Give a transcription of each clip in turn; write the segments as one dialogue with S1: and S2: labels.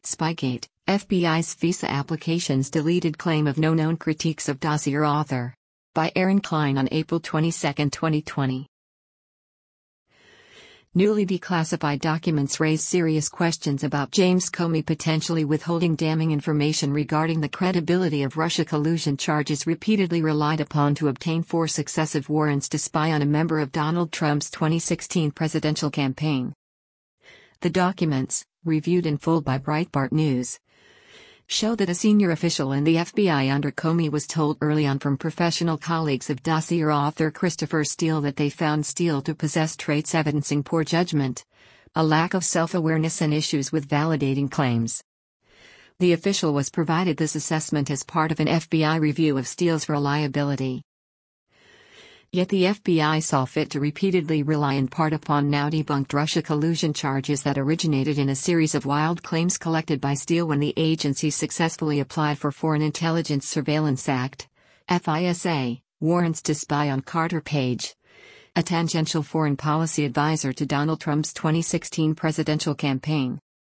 S1: Spygate, FBI's FISA applications deleted claim of no known critiques of dossier author. By Aaron Klein on April 22, 2020. Newly declassified documents raise serious questions about James Comey potentially withholding damning information regarding the credibility of Russia collusion charges repeatedly relied upon to obtain 4 successive warrants to spy on a member of Donald Trump's 2016 presidential campaign. The documents, reviewed in full by Breitbart News, show that a senior official in the FBI under Comey was told early on from professional colleagues of dossier author Christopher Steele that they found Steele to possess traits evidencing poor judgment, a lack of self-awareness, and issues with validating claims. The official was provided this assessment as part of an FBI review of Steele's reliability. Yet the FBI saw fit to repeatedly rely in part upon now-debunked Russia collusion charges that originated in a series of wild claims collected by Steele when the agency successfully applied for Foreign Intelligence Surveillance Act (FISA) warrants to spy on Carter Page, a tangential foreign policy advisor to Donald Trump's 2016 presidential campaign.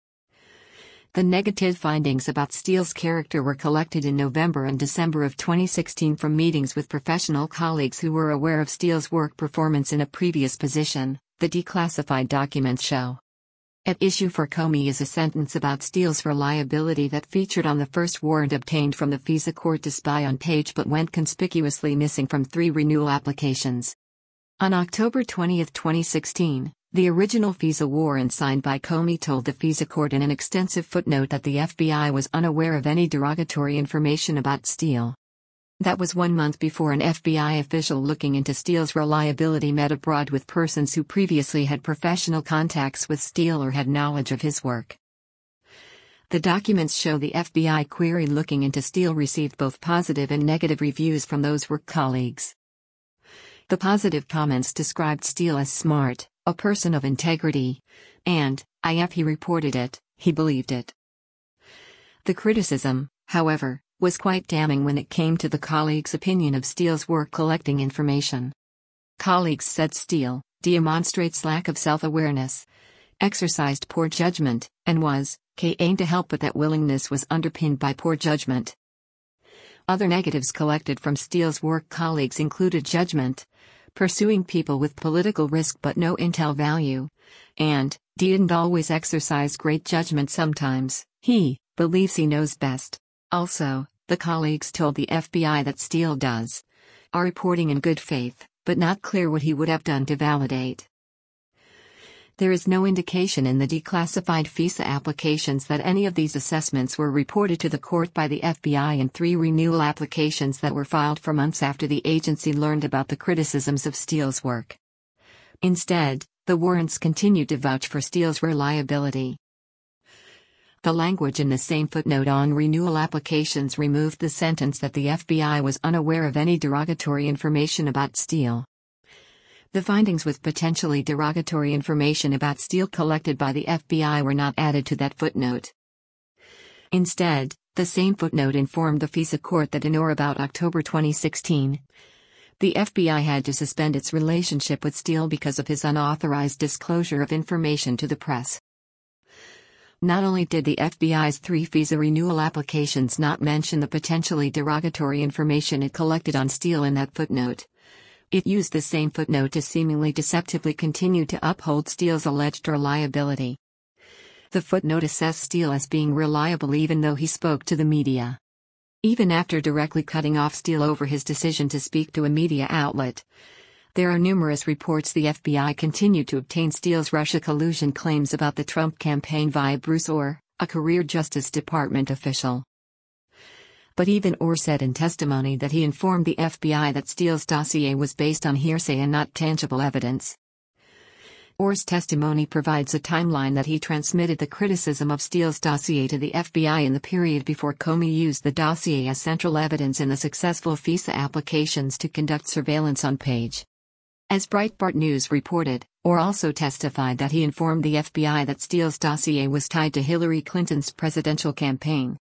S1: The negative findings about Steele's character were collected in November and December of 2016 from meetings with professional colleagues who were aware of Steele's work performance in a previous position, the declassified documents show. At issue for Comey is a sentence about Steele's reliability that featured on the first warrant obtained from the FISA court to spy on Page but went conspicuously missing from 3 renewal applications. On October 20, 2016, the original FISA warrant signed by Comey told the FISA court in an extensive footnote that the FBI was unaware of any derogatory information about Steele. That was 1 month before an FBI official looking into Steele's reliability met abroad with persons who previously had professional contacts with Steele or had knowledge of his work. The documents show the FBI query looking into Steele received both positive and negative reviews from those work colleagues. The positive comments described Steele as smart, a person of integrity, and, if he reported it, he believed it. The criticism, however, was quite damning when it came to the colleagues' opinion of Steele's work collecting information. Colleagues said Steele demonstrates lack of self-awareness, exercised poor judgment, and was aimed to help, but that willingness was underpinned by poor judgment. Other negatives collected from Steele's work colleagues included judgment, pursuing people with political risk but no intel value, and didn't always exercise great judgment sometimes. He believes he knows best. Also, the colleagues told the FBI that Steele are reporting in good faith, but not clear what he would have done to validate. There is no indication in the declassified FISA applications that any of these assessments were reported to the court by the FBI in 3 renewal applications that were filed for months after the agency learned about the criticisms of Steele's work. Instead, the warrants continued to vouch for Steele's reliability. The language in the same footnote on renewal applications removed the sentence that the FBI was unaware of any derogatory information about Steele. The findings with potentially derogatory information about Steele collected by the FBI were not added to that footnote. Instead, the same footnote informed the FISA court that in or about October 2016, the FBI had to suspend its relationship with Steele because of his unauthorized disclosure of information to the press. Not only did the FBI's 3 FISA renewal applications not mention the potentially derogatory information it collected on Steele in that footnote, it used the same footnote to seemingly deceptively continue to uphold Steele's alleged reliability. The footnote assessed Steele as being reliable even though he spoke to the media. Even after directly cutting off Steele over his decision to speak to a media outlet, there are numerous reports the FBI continued to obtain Steele's Russia collusion claims about the Trump campaign via Bruce Ohr, a career Justice Department official. But even Ohr said in testimony that he informed the FBI that Steele's dossier was based on hearsay and not tangible evidence. Ohr's testimony provides a timeline that he transmitted the criticism of Steele's dossier to the FBI in the period before Comey used the dossier as central evidence in the successful FISA applications to conduct surveillance on Page. As Breitbart News reported, Ohr also testified that he informed the FBI that Steele's dossier was tied to Hillary Clinton's presidential campaign.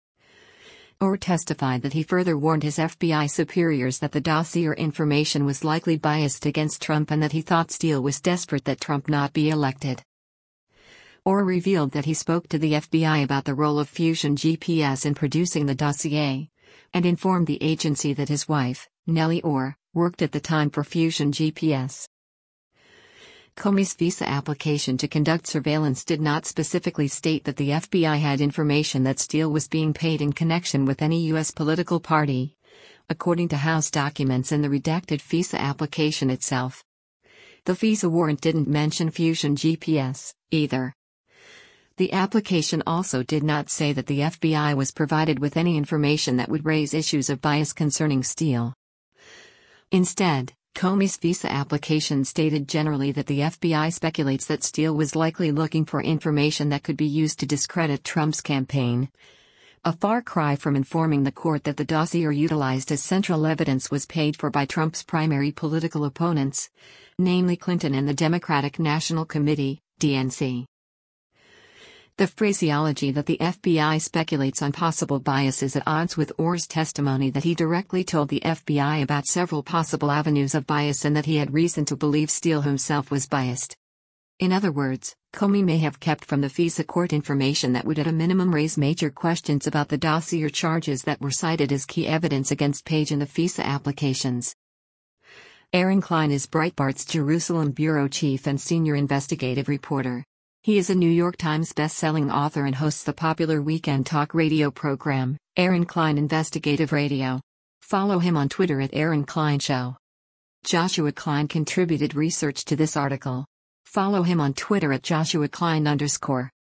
S1: Ohr testified that he further warned his FBI superiors that the dossier information was likely biased against Trump and that he thought Steele was desperate that Trump not be elected. Orr revealed that he spoke to the FBI about the role of Fusion GPS in producing the dossier, and informed the agency that his wife, Nellie Orr, worked at the time for Fusion GPS. Comey's visa application to conduct surveillance did not specifically state that the FBI had information that Steele was being paid in connection with any U.S. political party, according to House documents and the redacted visa application itself. The visa warrant didn't mention Fusion GPS, either. The application also did not say that the FBI was provided with any information that would raise issues of bias concerning Steele. Instead, Comey's visa application stated generally that the FBI speculates that Steele was likely looking for information that could be used to discredit Trump's campaign. A far cry from informing the court that the dossier utilized as central evidence was paid for by Trump's primary political opponents, namely Clinton and the Democratic National Committee, DNC. The phraseology that the FBI speculates on possible bias is at odds with Orr's testimony that he directly told the FBI about several possible avenues of bias and that he had reason to believe Steele himself was biased. In other words, Comey may have kept from the FISA court information that would at a minimum raise major questions about the dossier charges that were cited as key evidence against Page in the FISA applications. Aaron Klein is Breitbart's Jerusalem bureau chief and senior investigative reporter. He is a New York Times best-selling author and hosts the popular weekend talk radio program, Aaron Klein Investigative Radio. Follow him on Twitter at Aaron Klein Show. Joshua Klein contributed research to this article. Follow him on Twitter at Joshua Klein_.